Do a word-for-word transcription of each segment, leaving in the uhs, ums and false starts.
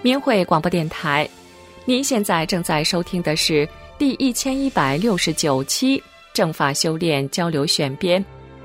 明慧广播电台，您现在正在收听的是第一千一百六十九期正法修炼交流选编。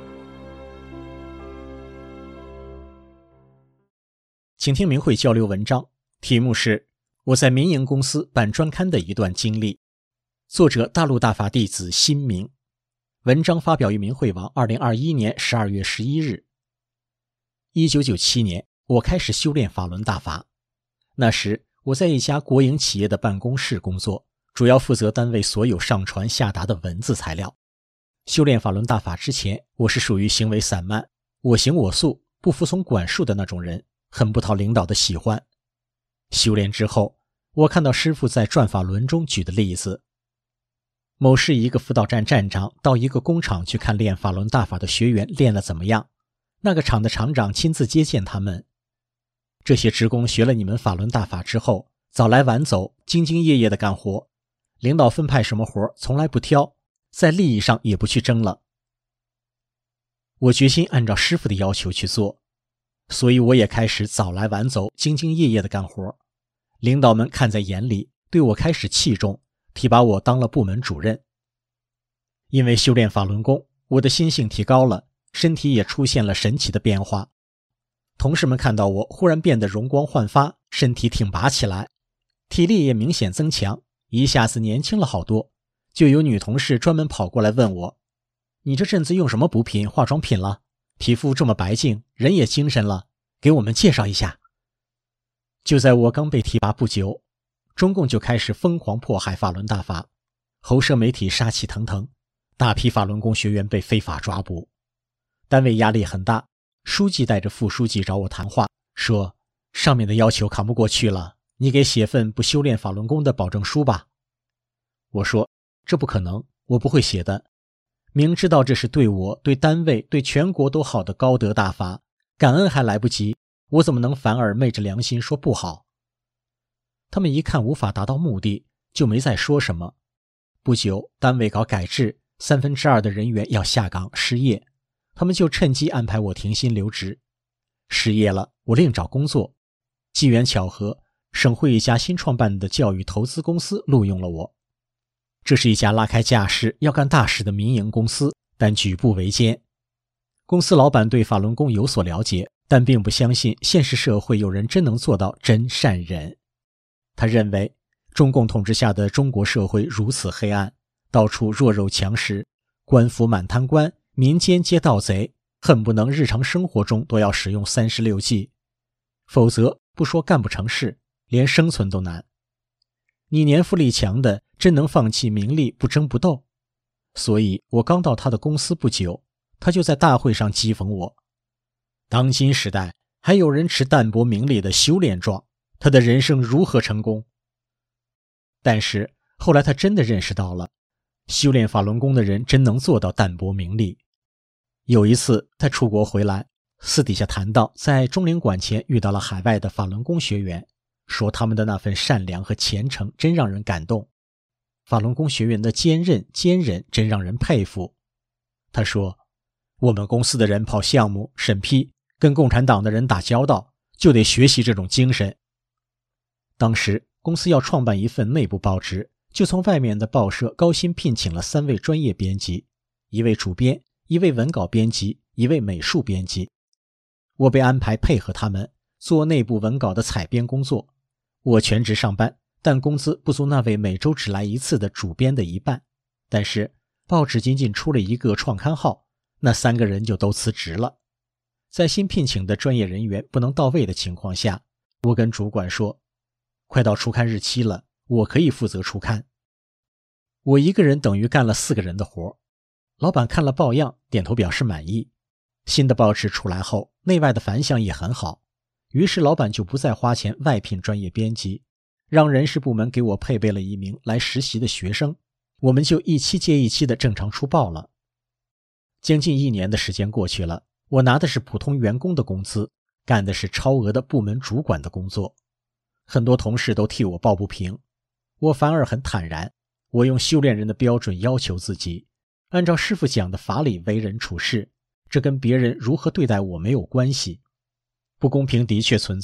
请听明慧交流文章，题目是我在民营公司办专刊的一段经历，作者大陆大法弟子新明，文章发表于明慧网二零二一年十二月十一日。一九九七年，我开始修炼法轮大法。那时我在一家国营企业的办公室工作，主要负责单位所有上传下达的文字材料。修炼法轮大法之前，我是属于行为散漫、我行我素、不服从管束的那种人，很不讨领导的喜欢。修炼之后，我看到师父在转法轮中举的例子，某市一个辅导站站长到一个工厂去看练法轮大法的学员练了怎么样，那个厂的厂长亲自接见他们。这些职工学了你们法轮大法之后，早来晚走，兢兢业业地干活，领导分派什么活从来不挑，在利益上也不去争了。我决心按照师父的要求去做，所以我也开始早来晚走，兢兢业业地干活。领导们看在眼里，对我开始器重，提拔我当了部门主任。因为修炼法轮功，我的心性提高了，身体也出现了神奇的变化。同事们看到我忽然变得容光焕发，身体挺拔起来，体力也明显增强，一下子年轻了好多。就有女同事专门跑过来问我，你这阵子用什么补品化妆品了？皮肤这么白净，人也精神了，给我们介绍一下。就在我刚被提拔不久，中共就开始疯狂迫害法轮大法，喉舌媒体杀气腾腾，大批法轮功学员被非法抓捕，单位压力很大。书记带着副书记找我谈话，说上面的要求扛不过去了，你给写份不修炼法轮功的保证书吧。我说这不可能，我不会写的，明知道这是对我、对单位、对全国都好的高德大法，感恩还来不及，我怎么能反而昧着良心说不好？他们一看无法达到目的，就没再说什么。不久，单位搞改制，三分之二的人员要下岗失业，他们就趁机安排我停薪留职。失业了，我另找工作。机缘巧合，省会一家新创办的教育投资公司录用了我。这是一家拉开架势要干大事的民营公司，但举步维艰。公司老板对法轮功有所了解，但并不相信现实社会有人真能做到真善忍。他认为中共统治下的中国社会如此黑暗，到处弱肉强食，官府满贪官，民间皆盗贼，恨不能日常生活中都要使用三十六计，否则不说干不成事，连生存都难。你年富力强的，真能放弃名利不争不斗？所以我刚到他的公司不久，他就在大会上讥讽我，当今时代还有人持淡泊名利的修炼状，他的人生如何成功？但是后来他真的认识到了，修炼法轮功的人真能做到淡泊名利。有一次他出国回来，私底下谈到在中领馆前遇到了海外的法轮功学员，说他们的那份善良和虔诚真让人感动，法轮功学员的坚韧坚忍真让人佩服。他说，我们公司的人跑项目审批，跟共产党的人打交道，就得学习这种精神。当时公司要创办一份内部报纸，就从外面的报社高薪聘请了三位专业编辑，一位主编，一位文稿编辑，一位美术编辑。我被安排配合他们做内部文稿的采编工作，我全职上班，但工资不足那位每周只来一次的主编的一半。但是报纸仅仅出了一个创刊号，那三个人就都辞职了。在新聘请的专业人员不能到位的情况下，我跟主管说，快到出刊日期了，我可以负责出刊。我一个人等于干了四个人的活。老板看了报样，点头表示满意。新的报纸出来后，内外的反响也很好，于是老板就不再花钱外聘专业编辑，让人事部门给我配备了一名来实习的学生，我们就一期接一期的正常出报了。将近一年的时间过去了，我拿的是普通员工的工资，干的是超额的部门主管的工作。很多同事都替我抱不平，我反而很坦然。我用修炼人的标准要求自己，按照师父讲的法理为人处事，这跟别人如何对待我没有关系。不公平的确存在，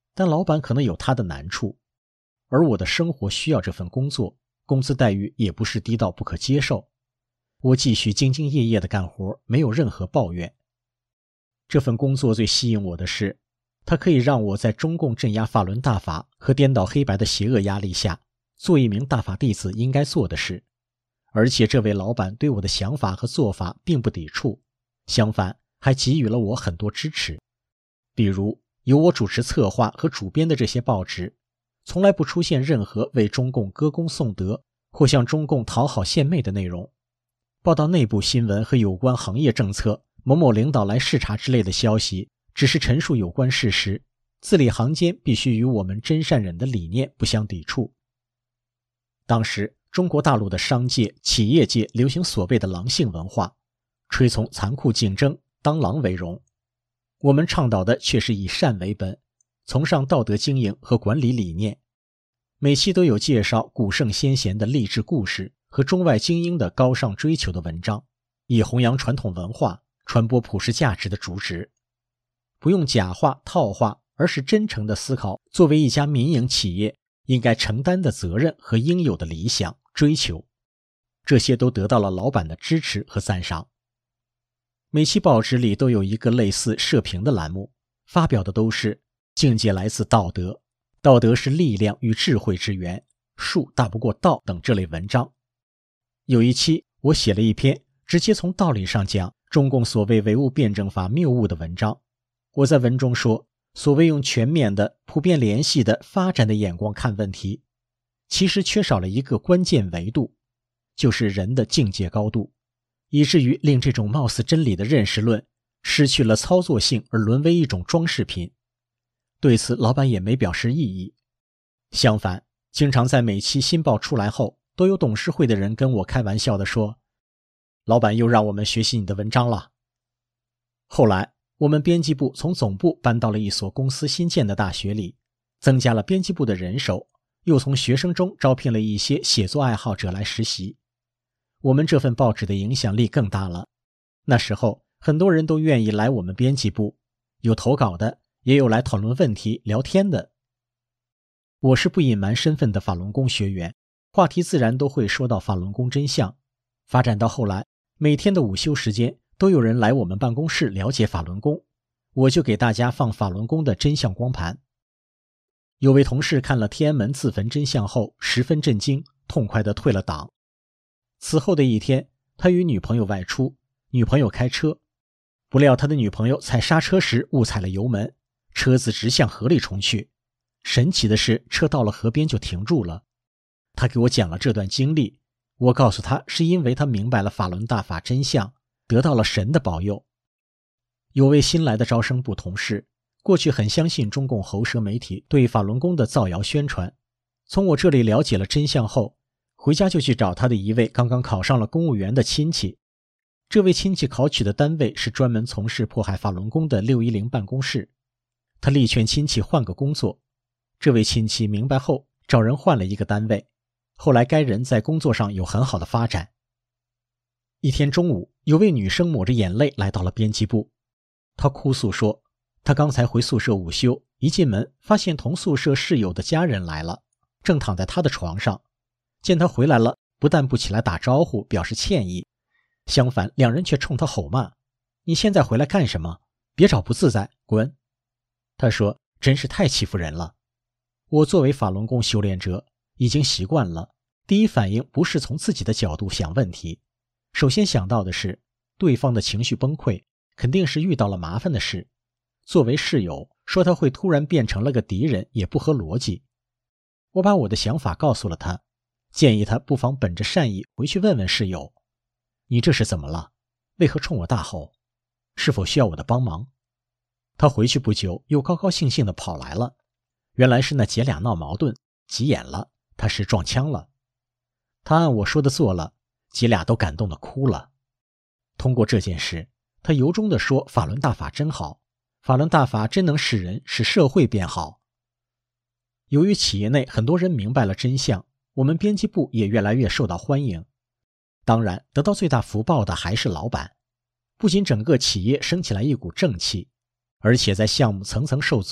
但老板可能有他的难处，而我的生活需要这份工作，工资待遇也不是低到不可接受。我继续兢兢业业地干活，没有任何抱怨。这份工作最吸引我的是，它可以让我在中共镇压法轮大法和颠倒黑白的邪恶压力下，做一名大法弟子应该做的事。而且这位老板对我的想法和做法并不抵触，相反还给予了我很多支持。比如由我主持策划和主编的这些报纸，从来不出现任何为中共歌功颂德或向中共讨好献媚的内容。报道内部新闻和有关行业政策、某某领导来视察之类的消息，只是陈述有关事实，字里行间必须与我们真善忍的理念不相抵触。当时中国大陆的商界、企业界流行所谓的狼性文化，吹从残酷竞争、当狼为荣。我们倡导的却是以善为本，崇尚道德经营和管理理念。每期都有介绍古圣先贤的励志故事和中外精英的高尚追求的文章，以弘扬传统文化、传播普世价值的主旨。不用假话套话，而是真诚地思考作为一家民营企业应该承担的责任和应有的理想追求，这些都得到了老板的支持和赞赏。每期报纸里都有一个类似社评的栏目，发表的都是境界来自道德，道德是力量与智慧之源，术大不过道等这类文章。有一期我写了一篇直接从道理上讲中共所谓唯物辩证法谬误的文章。我在文中说，所谓用全面的、普遍联系的、发展的眼光看问题，其实缺少了一个关键维度，就是人的境界高度，以至于令这种貌似真理的认识论失去了操作性，而沦为一种装饰品。对此老板也没表示异议。相反，经常在每期新报出来后，都有董事会的人跟我开玩笑地说，老板又让我们学习你的文章了。后来我们编辑部从总部搬到了一所公司新建的大学里，增加了编辑部的人手，又从学生中招聘了一些写作爱好者来实习。我们这份报纸的影响力更大了。那时候很多人都愿意来我们编辑部，有投稿的，也有来讨论问题聊天的。我是不隐瞒身份的法轮功学员，话题自然都会说到法轮功真相。发展到后来，每天的午休时间都有人来我们办公室了解法轮功，我就给大家放法轮功的真相光盘。有位同事看了天安门自焚真相后十分震惊，痛快地退了党。此后的一天，他与女朋友外出，女朋友开车，不料他的女朋友踩刹车时误踩了油门，车子直向河里冲去。神奇的是，车到了河边就停住了。他给我讲了这段经历，我告诉他是因为他明白了法轮大法真相，得到了神的保佑。有位新来的招生部同事，过去很相信中共喉舌媒体对法轮功的造谣宣传，从我这里了解了真相后，回家就去找他的一位刚刚考上了公务员的亲戚。这位亲戚考取的单位是专门从事迫害法轮功的六一零办公室，他力劝亲戚换个工作。这位亲戚明白后找人换了一个单位，后来该人在工作上有很好的发展。一天中午，有位女生抹着眼泪来到了编辑部，她哭诉说，她刚才回宿舍午休，一进门发现同宿舍室友的家人来了，正躺在她的床上，见她回来了，不但不起来打招呼表示歉意，相反两人却冲她吼骂，你现在回来干什么？别找不自在，滚！她说，真是太欺负人了。我作为法轮功修炼者，已经习惯了，第一反应不是从自己的角度想问题，首先想到的是对方的情绪崩溃，肯定是遇到了麻烦的事。作为室友，说他会突然变成了个敌人也不合逻辑。我把我的想法告诉了他，建议他不妨本着善意回去问问室友，你这是怎么了？为何冲我大吼？是否需要我的帮忙？他回去不久又高高兴兴地跑来了，原来是那姐俩闹矛盾，急眼了，他是撞枪了。他按我说的做了，姐俩都感动得哭了。通过这件事，他由衷地说法轮大法真好，法轮大法真能使人使社会变好。由于企业内很多人明白了真相，我们编辑部也越来越受到欢迎。当然，得到最大福报的还是老板，不仅整个企业升起来一股正气，而且在项目层层受阻，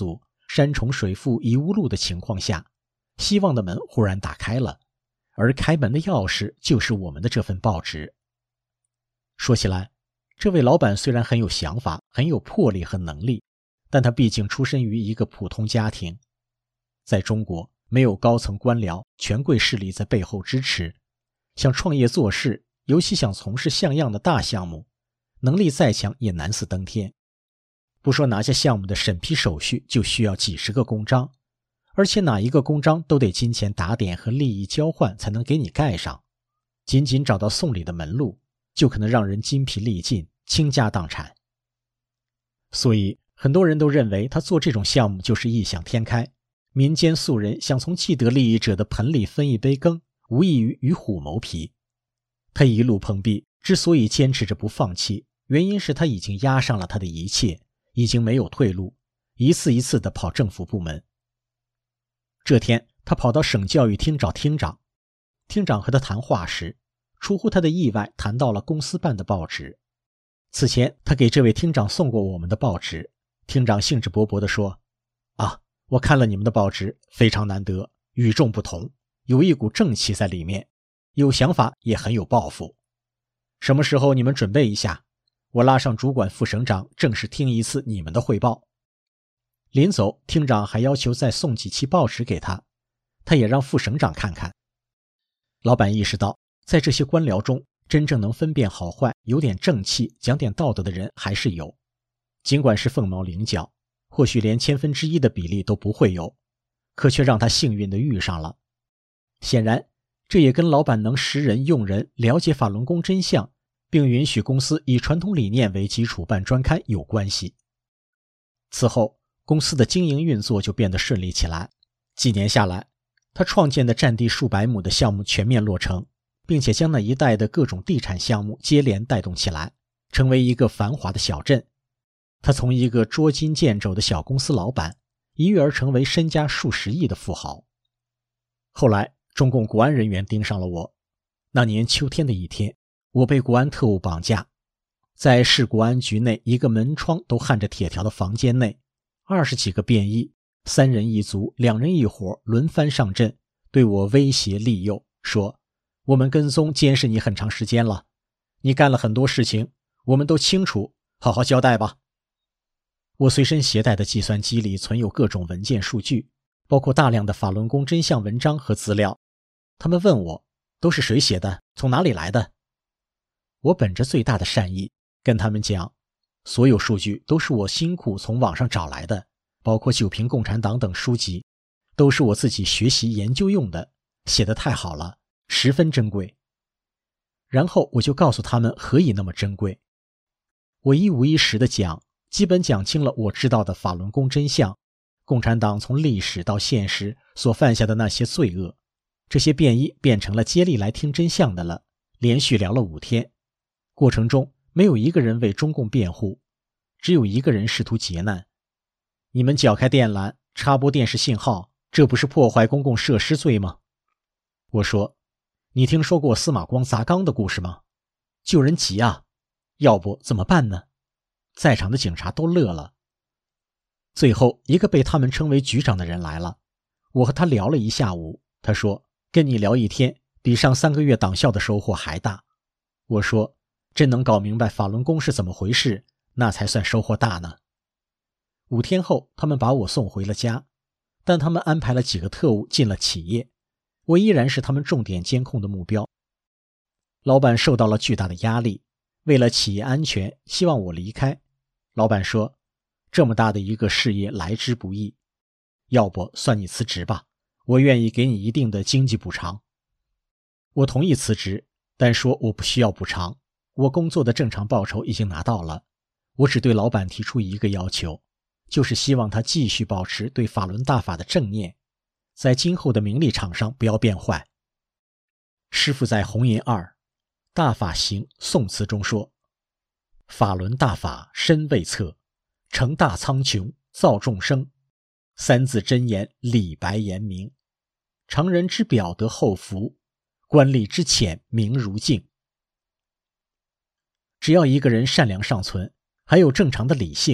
山重水复疑无路的情况下，希望的门忽然打开了，而开门的钥匙就是我们的这份报纸。说起来，这位老板虽然很有想法，很有魄力和能力，但他毕竟出身于一个普通家庭。在中国，没有高层官僚、权贵势力在背后支持，想创业做事，尤其想从事像样的大项目，能力再强也难似登天。不说拿下项目的审批手续就需要几十个公章，而且哪一个公章都得金钱打点和利益交换才能给你盖上，仅仅找到送礼的门路，就可能让人筋疲力尽，倾家荡产。所以很多人都认为他做这种项目就是异想天开，民间素人想从既得利益者的盆里分一杯羹，无异于与虎谋皮。他一路碰壁，之所以坚持着不放弃，原因是他已经押上了他的一切，已经没有退路，一次一次地跑政府部门。这天，他跑到省教育厅找厅长，厅长和他谈话时，出乎他的意外谈到了公司办的报纸。此前他给这位厅长送过我们的报纸，厅长兴致勃勃地说：啊，我看了你们的报纸，非常难得，与众不同，有一股正气在里面，有想法也很有抱负。什么时候你们准备一下，我拉上主管副省长正式听一次你们的汇报。临走，厅长还要求再送几期报纸给他，他也让副省长看看。老板意识到，在这些官僚中，真正能分辨好坏、有点正气、讲点道德的人还是有，尽管是凤毛麟角，或许连千分之一的比例都不会有，可却让他幸运地遇上了。显然，这也跟老板能识人用人，了解法轮功真相，并允许公司以传统理念为基础办专刊有关系。此后，公司的经营运作就变得顺利起来。几年下来，他创建的占地数百亩的项目全面落成，并且将那一带的各种地产项目接连带动起来，成为一个繁华的小镇。他从一个捉襟见肘的小公司老板，一跃而成为身家数十亿的富豪。后来，中共国安人员盯上了我。那年秋天的一天，我被国安特务绑架，在市国安局内一个门窗都焊着铁条的房间内，二十几个便衣，三人一组，两人一伙，轮番上阵，对我威胁利诱，说我们跟踪监视你很长时间了，你干了很多事情，我们都清楚，好好交代吧。我随身携带的计算机里存有各种文件数据，包括大量的法轮功真相文章和资料。他们问我，都是谁写的？从哪里来的？我本着最大的善意，跟他们讲，所有数据都是我辛苦从网上找来的，包括《九评共产党》等书籍，都是我自己学习研究用的，写得太好了，十分珍贵。然后我就告诉他们何以那么珍贵。我一五一十地讲，基本讲清了我知道的法轮功真相，共产党从历史到现实所犯下的那些罪恶。这些便衣变成了接力来听真相的了，连续聊了五天。过程中没有一个人为中共辩护，只有一个人试图劫难。你们搅开电缆，插播电视信号，这不是破坏公共设施罪吗？我说，你听说过司马光砸缸的故事吗？救人急啊，要不怎么办呢？在场的警察都乐了。最后一个被他们称为局长的人来了，我和他聊了一下午，他说，跟你聊一天比上三个月党校的收获还大。我说，真能搞明白法轮功是怎么回事，那才算收获大呢。五天后，他们把我送回了家，但他们安排了几个特务进了企业，我依然是他们重点监控的目标。老板受到了巨大的压力，为了企业安全，希望我离开。老板说，这么大的一个事业来之不易，要不算你辞职吧，我愿意给你一定的经济补偿。我同意辞职，但说我不需要补偿，我工作的正常报酬已经拿到了。我只对老板提出一个要求，就是希望他继续保持对法轮大法的正念，在今后的名利场上不要变坏。师父在红银二大法行宋词中说，法轮大法深未测，成大苍穹造众生，三字真言李白言明，常人之表得厚福，官吏之浅明如镜。只要一个人善良尚存，还有正常的理性，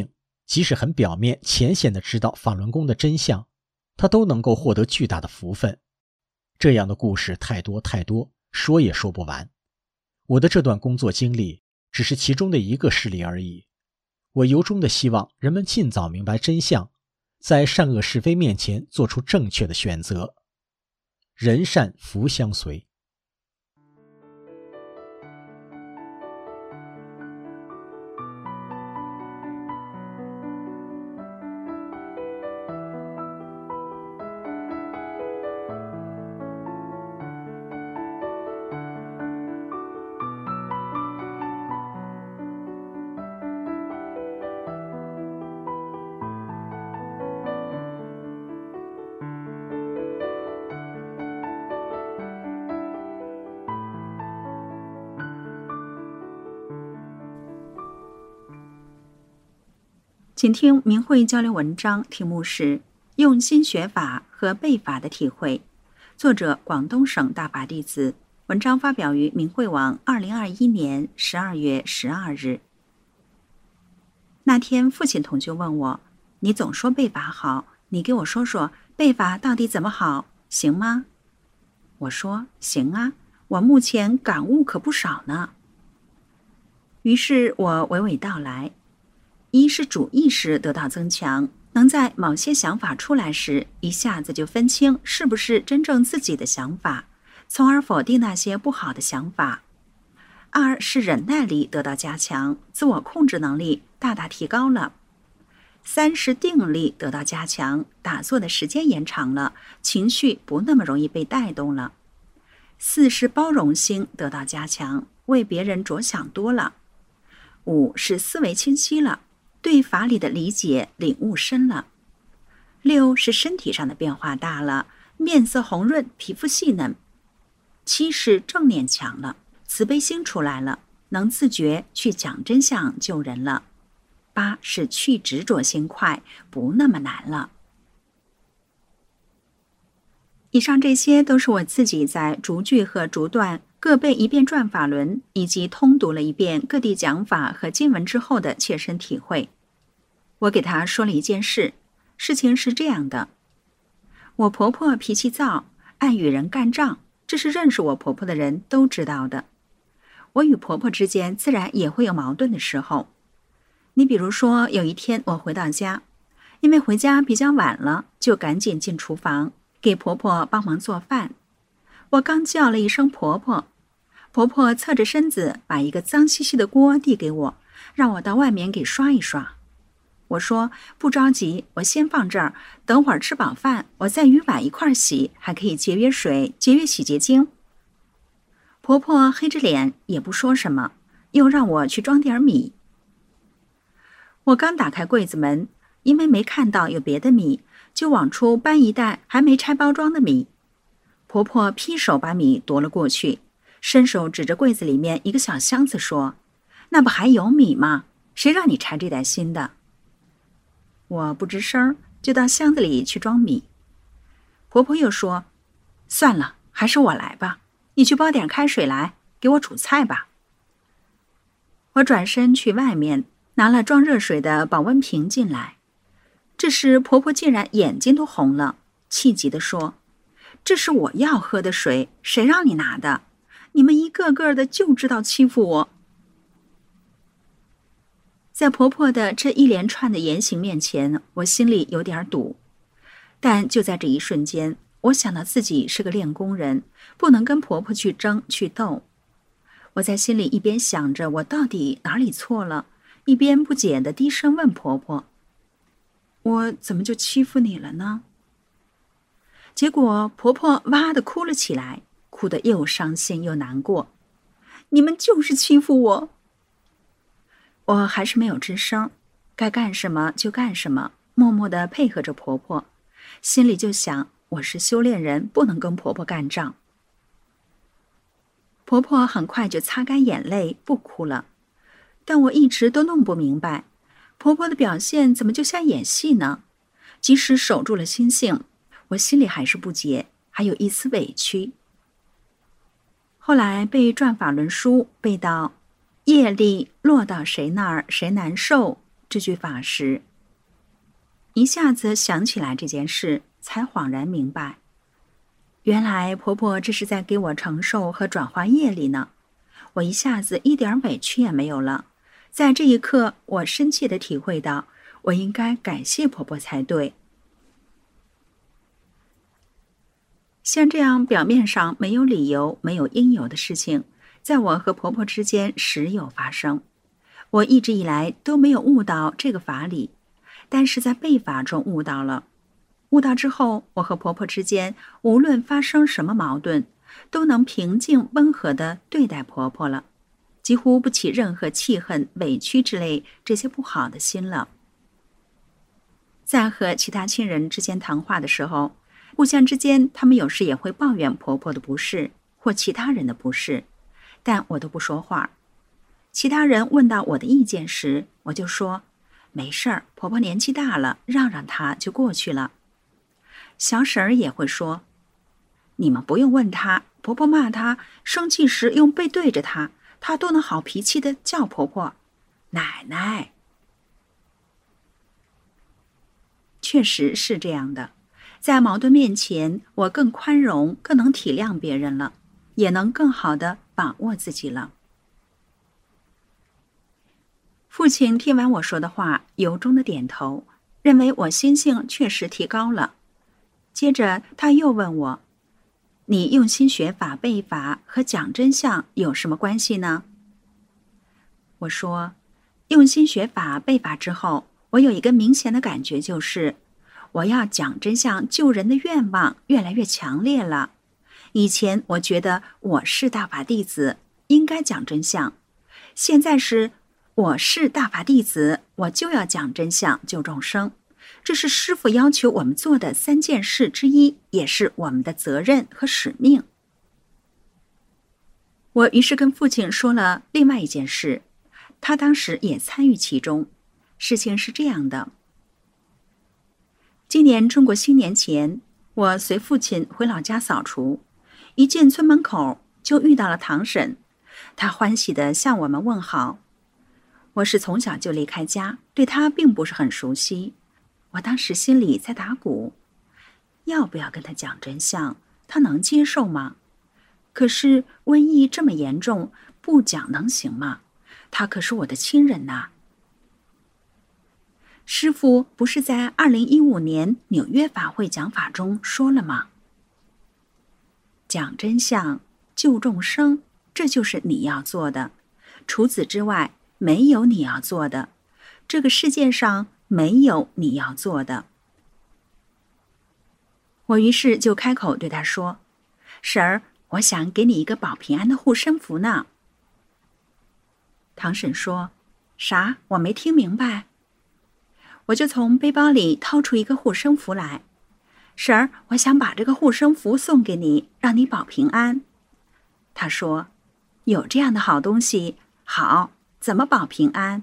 即使很表面浅显地知道法轮功的真相，他都能够获得巨大的福分。这样的故事太多太多，说也说不完。我的这段工作经历只是其中的一个事例而已。我由衷的希望人们尽早明白真相，在善恶是非面前做出正确的选择。人善福相随。 请听明慧交流文章，题目是用心学法和背法的体会，作者广东省大法弟子，文章发表于明慧网二零二一年十二月十二日。那天父亲同学问我，你总说背法好，你给我说说背法到底怎么好，行吗？我说行啊，我目前感悟可不少呢。于是我娓娓道来，一是主意识得到增强，能在某些想法出来时，一下子就分清是不是真正自己的想法，从而否定那些不好的想法。二是忍耐力得到加强，自我控制能力大大提高了。三是定力得到加强，打坐的时间延长了，情绪不那么容易被带动了。四是包容心得到加强，为别人着想多了。五是思维清晰了，对法理的理解领悟深了。六是身体上的变化大了，面色红润，皮肤细嫩。七是正念强了，慈悲心出来了，能自觉去讲真相救人了。八是去执着心快，不那么难了。以上这些都是我自己在逐句和逐段各背一遍转法轮，以及通读了一遍各地讲法和经文之后的切身体会。我给他说了一件事，事情是这样的：我婆婆脾气躁，爱与人干仗，这是认识我婆婆的人都知道的。我与婆婆之间自然也会有矛盾的时候。你比如说，有一天我回到家，因为回家比较晚了，就赶紧进厨房给婆婆帮忙做饭。我刚叫了一声婆婆，婆婆侧着身子把一个脏兮兮的锅递给我，让我到外面给刷一刷。我说不着急，我先放这儿，等会儿吃饱饭我再与碗一块洗，还可以节约水，节约洗洁精。婆婆黑着脸也不说什么，又让我去装点米。我刚打开柜子门，因为没看到有别的米，就往出搬一袋还没拆包装的米。婆婆劈手把米夺了过去，伸手指着柜子里面一个小箱子说，那不还有米吗？谁让你拆这袋新的？我不吱声，就到箱子里去装米。婆婆又说，算了，还是我来吧，你去煲点开水来，给我煮菜吧。我转身去外面拿了装热水的保温瓶进来。这时婆婆竟然眼睛都红了，气急地说，这是我要喝的水，谁让你拿的？你们一个个的就知道欺负我。在婆婆的这一连串的言行面前，我心里有点堵。但就在这一瞬间，我想到自己是个练功人，不能跟婆婆去争去斗。我在心里一边想着我到底哪里错了，一边不解地低声问婆婆，我怎么就欺负你了呢？结果婆婆哇地哭了起来，哭得又伤心又难过。你们就是欺负我。我还是没有吱声，该干什么就干什么，默默地配合着婆婆，心里就想，我是修炼人，不能跟婆婆干仗。婆婆很快就擦干眼泪，不哭了。但我一直都弄不明白，婆婆的表现怎么就像演戏呢？即使守住了心性，我心里还是不解，还有一丝委屈。后来背转法轮书，背到业力落到谁那儿谁难受这句法时， 一下子想起来这件事，才恍然明白，原来婆婆这是在给我承受和转化业力呢。我一下子一点委屈也没有了。在这一刻，我深切地体会到，我应该感谢婆婆才对。像这样表面上没有理由、没有因由的事情，在我和婆婆之间时有发生。我一直以来都没有悟到这个法理，但是在背法中悟到了。悟到之后，我和婆婆之间无论发生什么矛盾，都能平静温和地对待婆婆了，几乎不起任何气恨、委屈之类这些不好的心了。在和其他亲人之间谈话的时候，互相之间他们有时也会抱怨婆婆的不是或其他人的不是，但我都不说话。其他人问到我的意见时，我就说没事儿，婆婆年纪大了，让让她就过去了。小婶儿也会说，你们不用问她，婆婆骂她，生气时用背对着她，她都能好脾气的叫婆婆奶奶。确实是这样的，在矛盾面前，我更宽容，更能体谅别人了，也能更好地把握自己了。父亲听完我说的话，由衷的点头，认为我心性确实提高了。接着他又问我，你用心学法背法和讲真相有什么关系呢？我说，用心学法背法之后，我有一个明显的感觉，就是我要讲真相救人的愿望越来越强烈了。以前我觉得我是大法弟子，应该讲真相，现在是我是大法弟子，我就要讲真相救众生，这是师父要求我们做的三件事之一，也是我们的责任和使命。我于是跟父亲说了另外一件事，他当时也参与其中。事情是这样的，今年中国新年前，我随父亲回老家扫除，一进村门口就遇到了堂婶，她欢喜地向我们问好。我是从小就离开家，对她并不是很熟悉。我当时心里在打鼓，要不要跟她讲真相，她能接受吗？可是瘟疫这么严重，不讲能行吗？她可是我的亲人呐。师父不是在二零一五年纽约法会讲法中说了吗？讲真相，救众生，这就是你要做的。除此之外，没有你要做的。这个世界上没有你要做的。我于是就开口对他说，婶儿，我想给你一个保平安的护身符呢。堂婶说，啥？我没听明白。我就从背包里掏出一个护身符来，婶儿，我想把这个护身符送给你，让你保平安。他说，有这样的好东西，好，怎么保平安？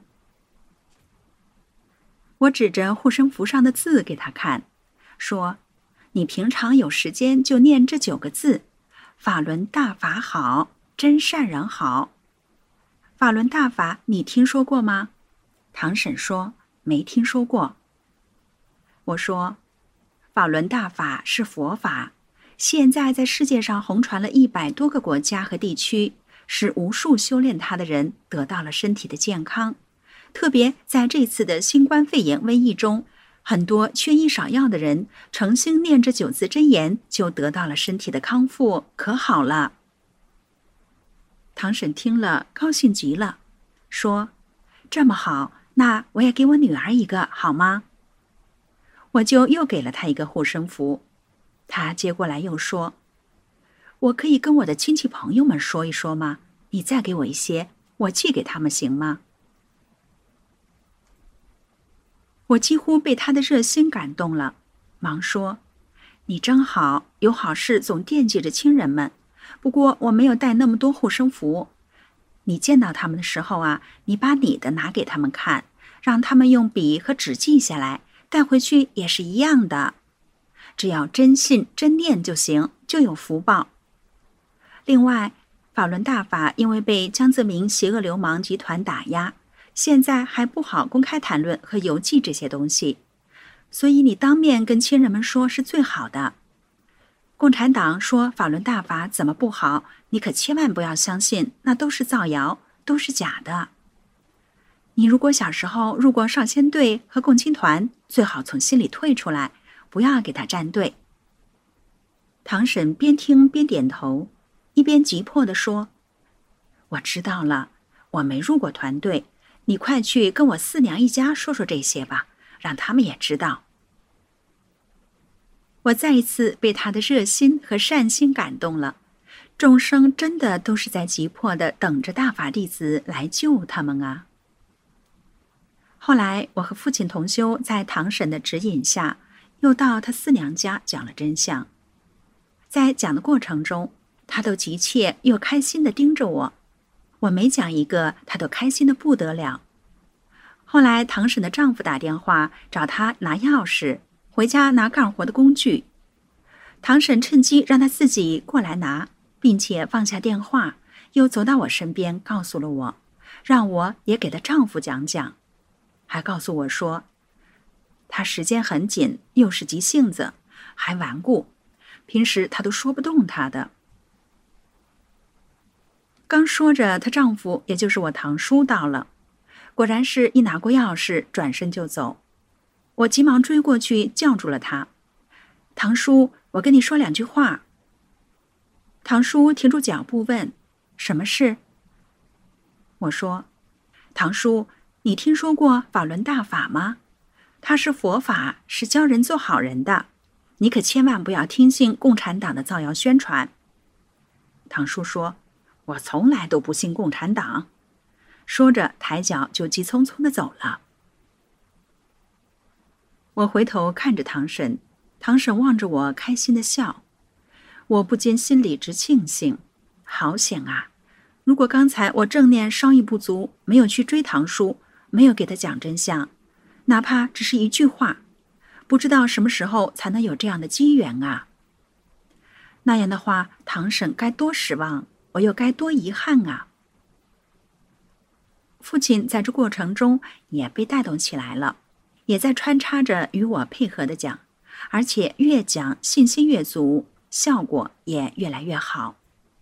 我指着护身符上的字给他看，说，你平常有时间就念这九个字，法轮大法好，真善人好。法轮大法你听说过吗？堂婶说，没听说过。我说，法轮大法是佛法，现在在世界上红传了一百多个国家和地区，使无数修炼它的人得到了身体的健康。特别在这次的新冠肺炎瘟疫中，很多缺医少药的人诚心念着九字真言，就得到了身体的康复，可好了。堂婶听了高兴极了，说，这么好，那我也给我女儿一个好吗？我就又给了她一个护身符。她接过来又说，我可以跟我的亲戚朋友们说一说吗？你再给我一些，我寄给他们行吗？我几乎被他的热心感动了，忙说，你真好，有好事总惦记着亲人们，不过我没有带那么多护身符。你见到他们的时候啊，你把你的拿给他们看，让他们用笔和纸记下来，带回去也是一样的。只要真信真念就行，就有福报。另外，法轮大法因为被江泽民邪恶流氓集团打压，现在还不好公开谈论和邮寄这些东西。 所以你当面跟亲人们说是最好的。共产党说法轮大法怎么不好，你可千万不要相信，那都是造谣，都是假的。你如果小时候入过少先队和共青团，最好从心里退出来，不要给他站队。唐婶边听边点头，一边急迫地说：我知道了，我没入过团队，你快去跟我四娘一家说说这些吧，让他们也知道。我再一次被他的热心和善心感动了，众生真的都是在急迫地等着大法弟子来救他们啊。后来我和父亲同修在唐婶的指引下，又到他四娘家讲了真相。在讲的过程中，他都急切又开心地盯着我，我每讲一个，他都开心得不得了。后来唐婶的丈夫打电话找他拿钥匙，回家拿干活的工具。唐婶趁机让他自己过来拿，并且放下电话，又走到我身边告诉了我，让我也给她丈夫讲讲，还告诉我说，她时间很紧，又是急性子，还顽固，平时她都说不动她的。刚说着，她丈夫也就是我堂叔到了，果然是一拿过钥匙转身就走。我急忙追过去叫住了他，堂叔，我跟你说两句话。堂叔停住脚步问，什么事？我说，堂叔，你听说过法轮大法吗？它是佛法，是教人做好人的，你可千万不要听信共产党的造谣宣传。堂叔说，我从来都不信共产党。说着抬脚就急匆匆地走了。我回头看着唐婶，唐婶望着我开心地笑，我不禁心里直庆幸，好险啊！如果刚才我正念稍一不足，没有去追唐叔，没有给他讲真相，哪怕只是一句话，不知道什么时候才能有这样的机缘啊！那样的话，唐婶该多失望，我又该多遗憾啊！父亲在这过程中也被带动起来了，也在穿插着与我配合的讲，而且越讲信心越足，效果也越来越好。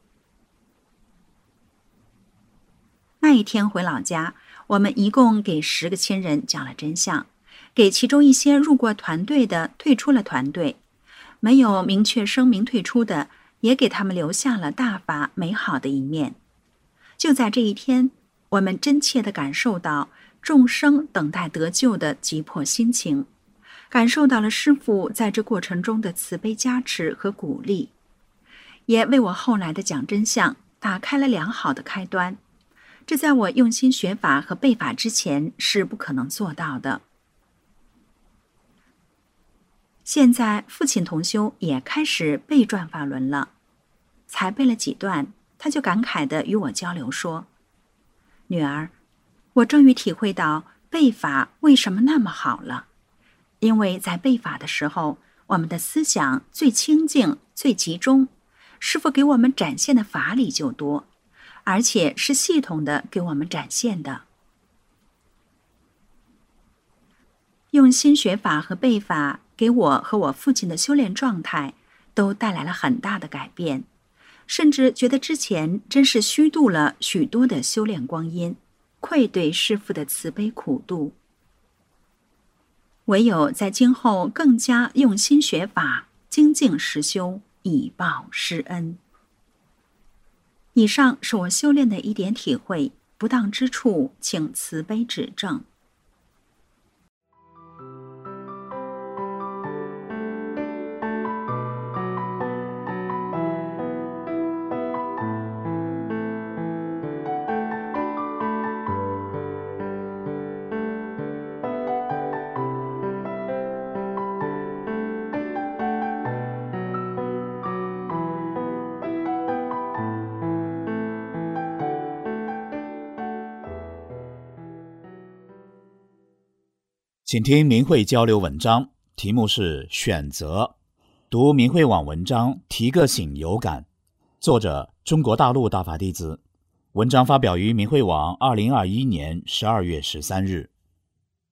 那一天回老家，我们一共给十个亲人讲了真相，给其中一些入过团队的退出了团队，没有明确声明退出的，也给他们留下了大法美好的一面。就在这一天，我们真切地感受到众生等待得救的急迫心情，感受到了师父在这过程中的慈悲加持和鼓励，也为我后来的讲真相打开了良好的开端。这在我用心学法和背法之前是不可能做到的。现在父亲同修也开始背转法轮了，才背了几段，他就感慨地与我交流说，女儿，我终于体会到背法为什么那么好了。因为在背法的时候，我们的思想最清净、最集中，师父给我们展现的法理就多，而且是系统的给我们展现的。用心学法和背法，给我和我父亲的修炼状态都带来了很大的改变，甚至觉得之前真是虚度了许多的修炼光阴，愧对师父的慈悲苦度。唯有在今后更加用心学法，精进实修，以报师恩。以上是我修炼的一点体会，不当之处请慈悲指正。 请听明慧交流文章，题目是选择，读明慧网文章提个醒有感，作者中国大陆大法弟子，文章发表于明慧网二零二一年十二月十三日。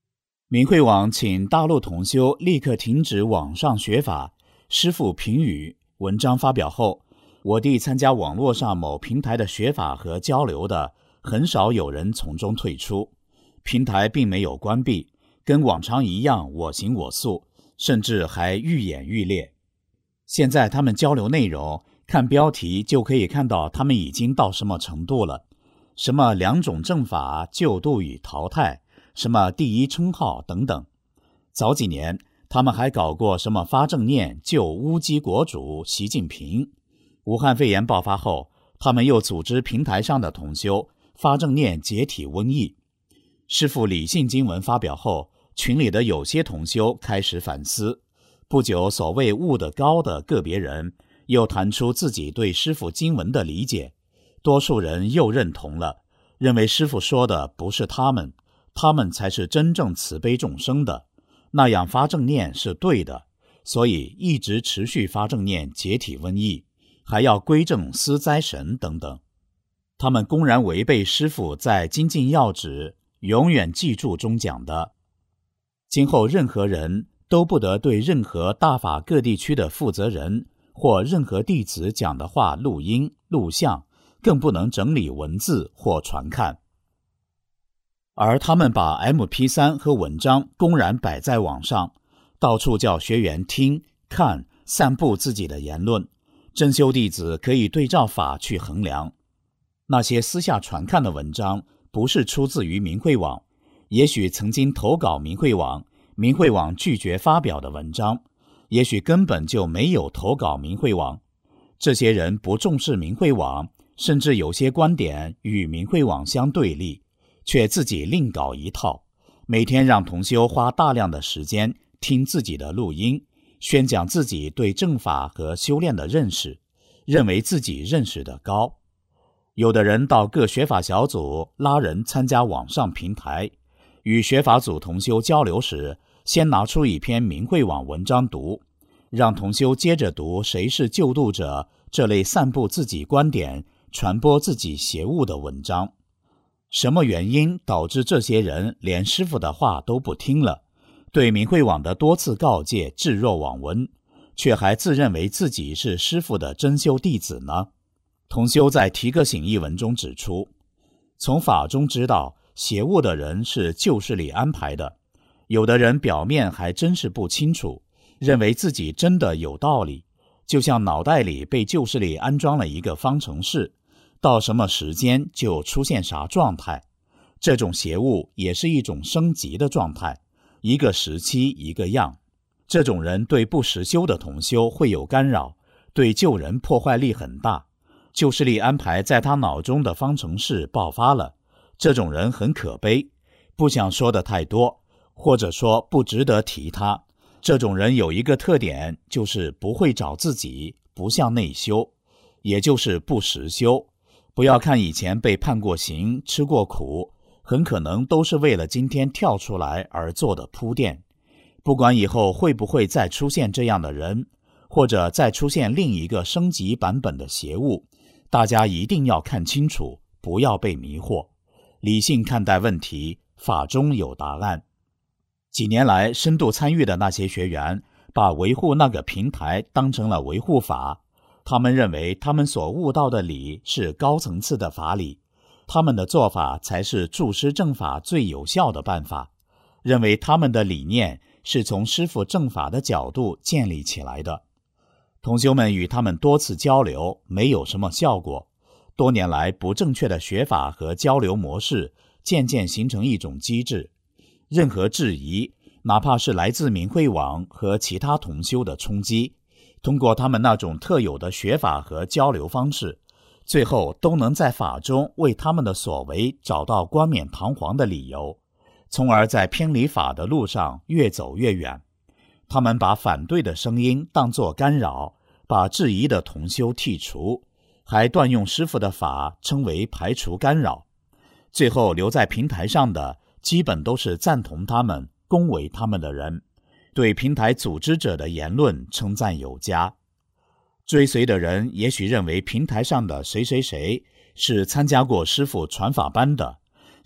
明慧网请大陆同修立刻停止网上学法，师父评语文章发表后，我弟参加网络上某平台的学法和交流的，很少有人从中退出。平台并没有关闭，跟往常一样我行我素，甚至还愈演愈烈。现在他们交流内容，看标题就可以看到他们已经到什么程度了，什么两种正法救度与淘汰，什么第一称号等等。早几年他们还搞过什么发正念救乌鸡国主习近平。武汉肺炎爆发后，他们又组织平台上的同修发正念解体瘟疫。师父理性经文发表后，群里的有些同修开始反思。不久，所谓悟得高的个别人又谈出自己对师父经文的理解，多数人又认同了，认为师父说的不是他们，他们才是真正慈悲众生的，那样发正念是对的，所以一直持续发正念解体瘟疫，还要归正思灾神等等。他们公然违背师父在精进要旨永远记住中讲的，今后任何人都不得对任何大法各地区的负责人或任何弟子讲的话录音录像，更不能整理文字或传看。而他们把 M P 三 和文章公然摆在网上，到处叫学员听看散布自己的言论，真修弟子可以对照法去衡量。那些私下传看的文章不是出自于明慧网，也许曾经投稿明慧网，明慧网拒绝发表的文章，也许根本就没有投稿明慧网。这些人不重视明慧网，甚至有些观点与明慧网相对立，却自己另搞一套，每天让同修花大量的时间听自己的录音，宣讲自己对正法和修炼的认识，认为自己认识的高。有的人到各学法小组拉人参加网上平台，与学法组同修交流时，先拿出一篇明慧网文章读，让同修接着读谁是救度者这类散布自己观点、传播自己邪物的文章。什么原因导致这些人连师父的话都不听了，对明慧网的多次告诫置若罔闻，却还自认为自己是师父的真修弟子呢？同修在提个醒一文中指出，从法中知道邪物的人是旧势力安排的，有的人表面还真是不清楚，认为自己真的有道理，就像脑袋里被旧势力安装了一个方程式，到什么时间就出现啥状态。这种邪物也是一种升级的状态，一个时期一个样。这种人对不实修的同修会有干扰，对救人破坏力很大。旧势力安排在他脑中的方程式爆发了，这种人很可悲，不想说的太多，或者说不值得提他。这种人有一个特点，就是不会找自己，不向内修，也就是不实修。不要看以前被判过刑，吃过苦，很可能都是为了今天跳出来而做的铺垫。不管以后会不会再出现这样的人，或者再出现另一个升级版本的邪物，大家一定要看清楚，不要被迷惑，理性看待问题，法中有答案。几年来深度参与的那些学员，把维护那个平台当成了维护法，他们认为他们所悟到的理是高层次的法理，他们的做法才是助师正法最有效的办法，认为他们的理念是从师父正法的角度建立起来的。同修们与他们多次交流，没有什么效果。多年来不正确的学法和交流模式渐渐形成一种机制，任何质疑，哪怕是来自明慧网和其他同修的冲击，通过他们那种特有的学法和交流方式，最后都能在法中为他们的所为找到冠冕堂皇的理由，从而在偏离法的路上越走越远。他们把反对的声音当作干扰，把质疑的同修剔除，还断用师父的法称为排除干扰。最后留在平台上的基本都是赞同他们、恭维他们的人，对平台组织者的言论称赞有加。追随的人也许认为平台上的谁谁谁是参加过师父传法班的，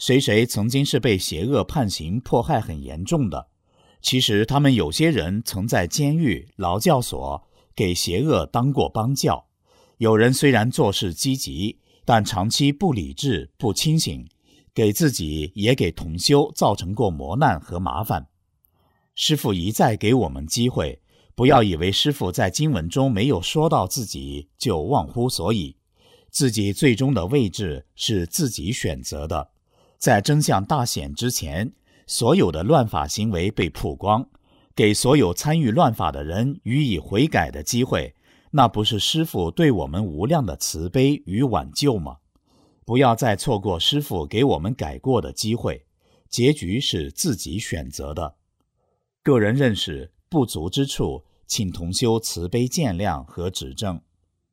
谁谁曾经是被邪恶判刑迫害很严重的，其实他们有些人曾在监狱、劳教所给邪恶当过帮教。有人虽然做事积极，但长期不理智、不清醒，给自己也给同修造成过磨难和麻烦。师父一再给我们机会，不要以为师父在经文中没有说到自己就忘乎所以，自己最终的位置是自己选择的。在真相大显之前，所有的乱法行为被曝光，给所有参与乱法的人予以悔改的机会，那不是师父对我们无量的慈悲与挽救吗？不要再错过师父给我们改过的机会，结局是自己选择的。个人认识不足之处，请同修慈悲见谅和指正。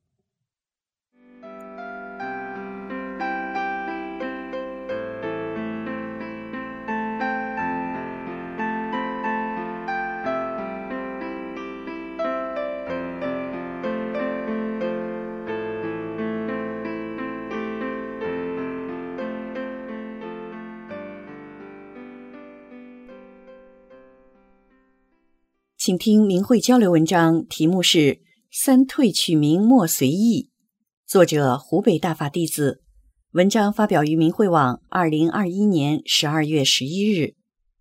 请听明慧交流文章，题目是三退取名莫随意，作者湖北大法弟子，文章发表于明慧网二零二一年十二月十一日。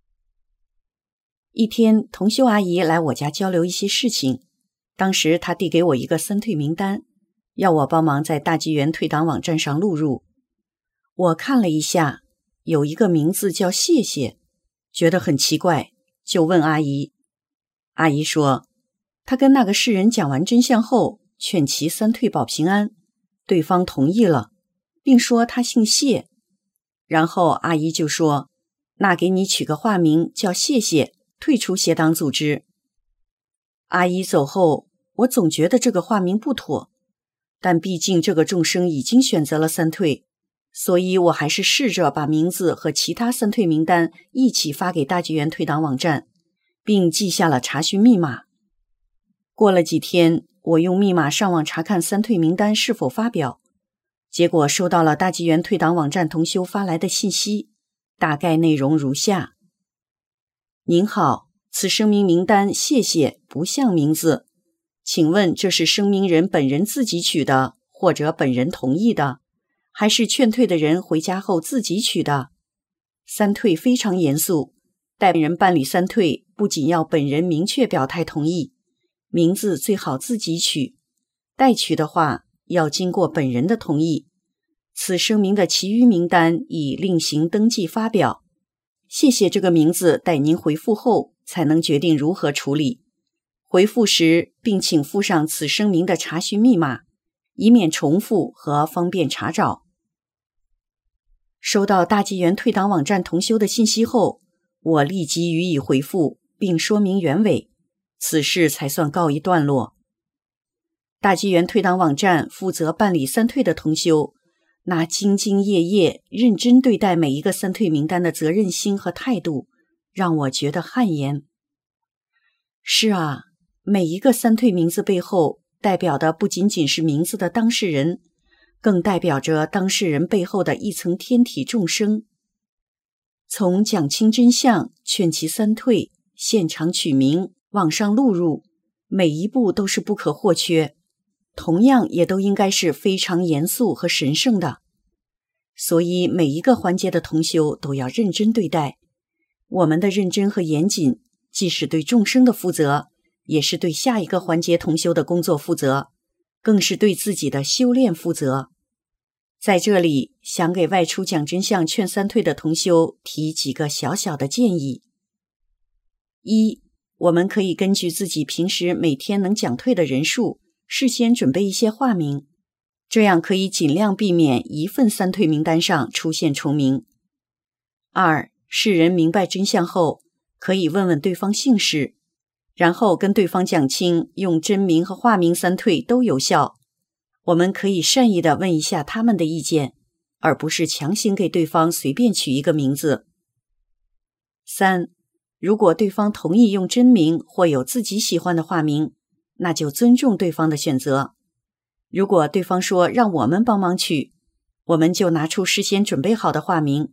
一天，同修阿姨来我家交流一些事情，当时她递给我一个三退名单，要我帮忙在大纪元退档网站上录入。我看了一下，有一个名字叫谢谢，觉得很奇怪，就问阿姨。阿姨说，她跟那个世人讲完真相后，劝其三退保平安，对方同意了，并说他姓谢。然后阿姨就说，那给你取个化名叫谢谢，退出邪党组织。阿姨走后，我总觉得这个化名不妥，但毕竟这个众生已经选择了三退，所以我还是试着把名字和其他三退名单一起发给大纪元退档网站，并记下了查询密码。过了几天，我用密码上网查看三退名单是否发表，结果收到了大纪元退档网站同修发来的信息，大概内容如下：您好，此声明名单谢谢不像名字，请问这是声明人本人自己取的，或者本人同意的，还是劝退的人回家后自己取的？三退非常严肃，代本人办理三退，不仅要本人明确表态同意，名字最好自己取，代取的话要经过本人的同意。此声明的其余名单已另行登记发表，谢谢这个名字待您回复后才能决定如何处理。回复时并请附上此声明的查询密码，以免重复和方便查找。收到大纪元退档网站同修的信息后，我立即予以回复，并说明原委，此事才算告一段落。大纪元退档网站负责办理三退的同修，那兢兢业业、认真对待每一个三退名单的责任心和态度，让我觉得汗颜。是啊，每一个三退名字背后，代表的不仅仅是名字的当事人，更代表着当事人背后的一层天体众生。从讲清真相、劝其三退、现场取名、网上录入，每一步都是不可或缺，同样也都应该是非常严肃和神圣的。所以每一个环节的同修都要认真对待。我们的认真和严谨，既是对众生的负责，也是对下一个环节同修的工作负责，更是对自己的修炼负责。在这里，想给外出讲真相劝三退的同修提几个小小的建议。一，我们可以根据自己平时每天能讲退的人数，事先准备一些化名，这样可以尽量避免一份三退名单上出现重名。二，世人明白真相后，可以问问对方姓氏，然后跟对方讲清用真名和化名三退都有效。我们可以善意地问一下他们的意见，而不是强行给对方随便取一个名字。三，如果对方同意用真名或有自己喜欢的化名，那就尊重对方的选择。如果对方说让我们帮忙取，我们就拿出事先准备好的化名，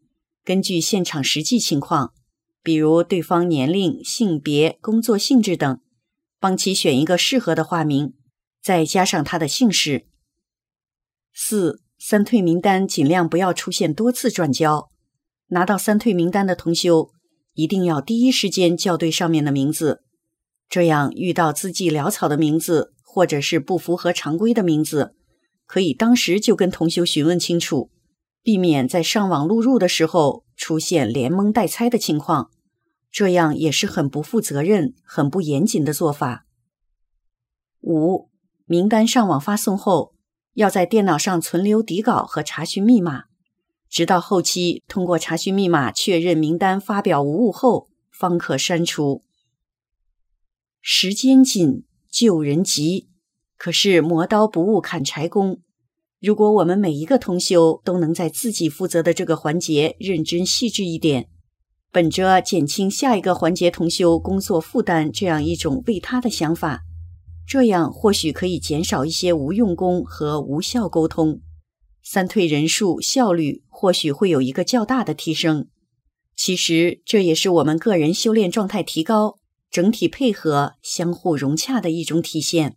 根据现场实际情况，比如对方年龄、性别、工作性质等，帮其选一个适合的化名，再加上他的姓氏。四、三退名单尽量不要出现多次转交，拿到三退名单的同修一定要第一时间校对上面的名字，这样遇到字迹潦草的名字或者是不符合常规的名字，可以当时就跟同修询问清楚，避免在上网录入的时候出现连蒙带猜的情况，这样也是很不负责任、很不严谨的做法。五、名单上网发送后，要在电脑上存留底稿和查询密码，直到后期通过查询密码确认名单发表无误后，方可删除。时间紧，救人急，可是磨刀不误砍柴工。如果我们每一个同修都能在自己负责的这个环节认真细致一点，本着减轻下一个环节同修工作负担这样一种为他的想法，这样或许可以减少一些无用功和无效沟通，三退人数效率或许会有一个较大的提升。其实这也是我们个人修炼状态提高、整体配合、相互融洽的一种体现。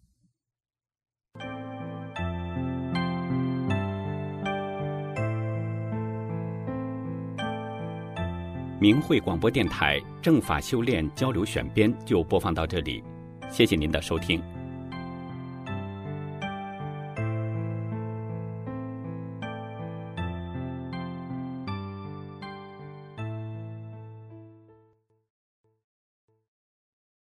明慧广播电台正法修炼交流选编就播放到这里，谢谢您的收听。